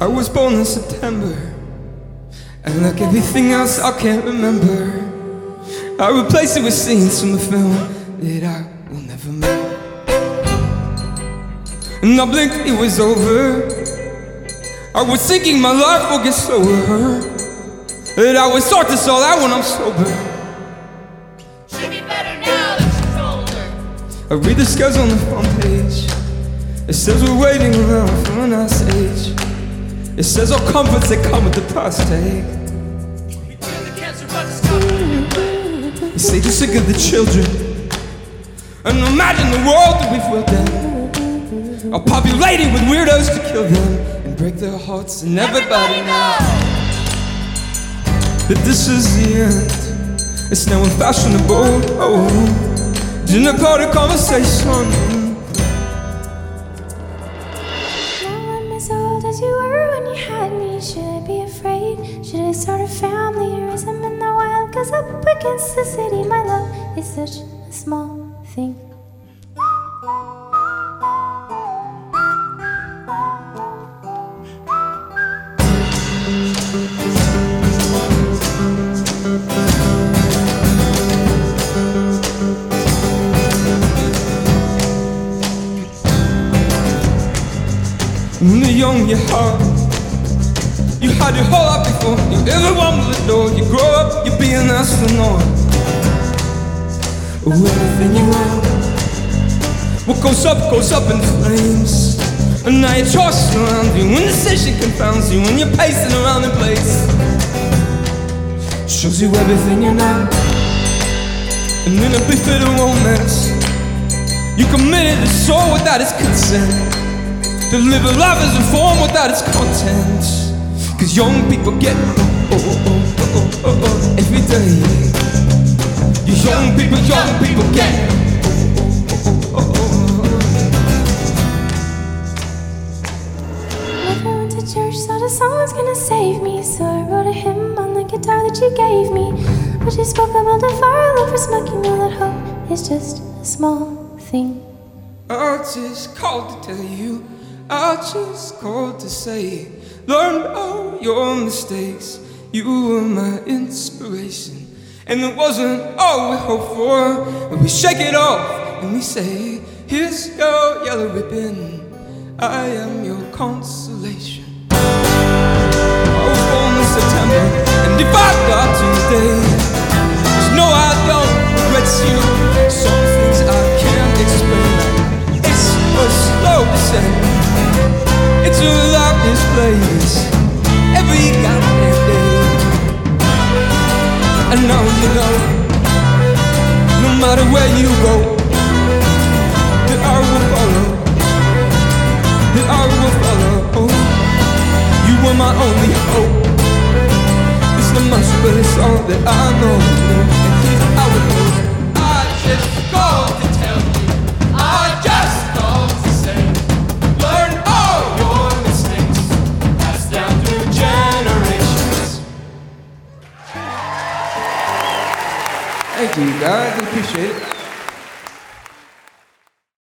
I was born in September, and like everything else I can't remember, I replaced it with scenes from a film that I will never make. And I blinked, it was over. I was thinking my life will get slower, that I would start this all out when I'm sober. She'd be better now that she's older. I read the schedule on the front page. It says we're waiting around for a nice age. It says all comforts that come with the price tag. We cure the cancer, but it's coming. You say you're sick of the children, and imagine the world that we've built them, all populated with weirdos to kill them and break their hearts. And everybody knows that this is the end. It's now unfashionable. Oh, dinner party conversation. As old as you were when you had me, should I be afraid? Should I start a family or raise them in the wild? 'Cause up against the city, my love is such a small thing. When you're young, you're hard. You had your whole life before you ever walked the door. You grow up, you be an astronaut. Everything you want, what goes up in flames. And now your choices around you, when decision confounds you, when you're pacing around in place, shows you everything you're not. And in a big bit of romance, you committed a soul without its consent, to live a life as informed without its content. 'Cause young people get every day. You young people get Never went to church, thought a song was gonna save me, so I wrote a hymn on the guitar that you gave me. But you spoke about the fire, love for smoking, know that hope is just a small thing. I just called to tell you, I just called to say, learn all your mistakes. You were my inspiration, and it wasn't all we hoped for. And we shake it off and we say, here's your yellow ribbon, I am your consolation. I was born in September, and if I got today, just know I don't regret you. Some things I can't explain. It's a slow descent. It's a loveless place every goddamn day. And now you know, no matter where you go, that I will follow, that I will follow. You were my only hope. It's not much, but it's all that I know. And here's how it goes. I just called to tell you, I just called to say, learn all your mistakes, passed down through generations. Thank you guys, I appreciate it.